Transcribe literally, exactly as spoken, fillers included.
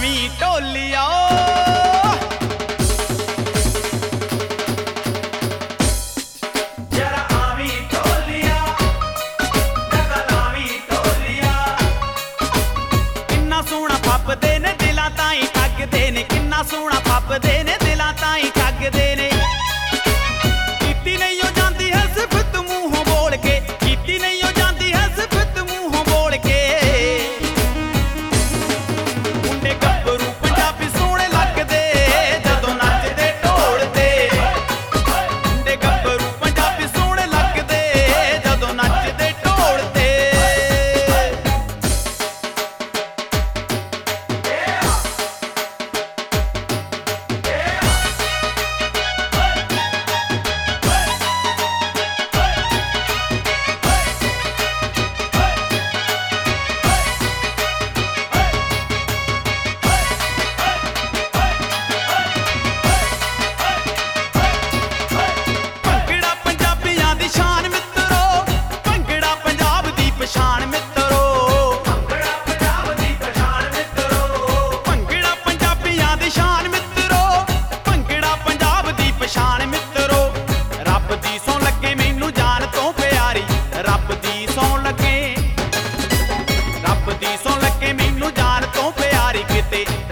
आवी ढोलिया फपदे ने दिलां ताईं ठगदे ने किन्ना सोहना फपदे ने दिलां ताईं ठगदे ने कीती नहीं हो जांदी है सिफत मूंहों बोल के कीती नहीं हो जांदी है सिफत मूंहों बोल के मुंडे गब्बरू पंजाबी सोहणे लगदे जदों नचदे ढोलदे मुंडे गब्बरू पंजाबी सोहणे लगदे जदों नचदे ढोलदे पछाण मित्रो भंगड़ा पंजाब दी पछाण मित्रो भंगड़ा पंजाबियां दी शान मित्रो भंगड़ा पंजाब दी पछाण मित्रो रब दी सौं लगे मैनू जान तो प्यारी रब दी सौं लगे रब दी सौं लगे मैनू जान तो प्यारी किते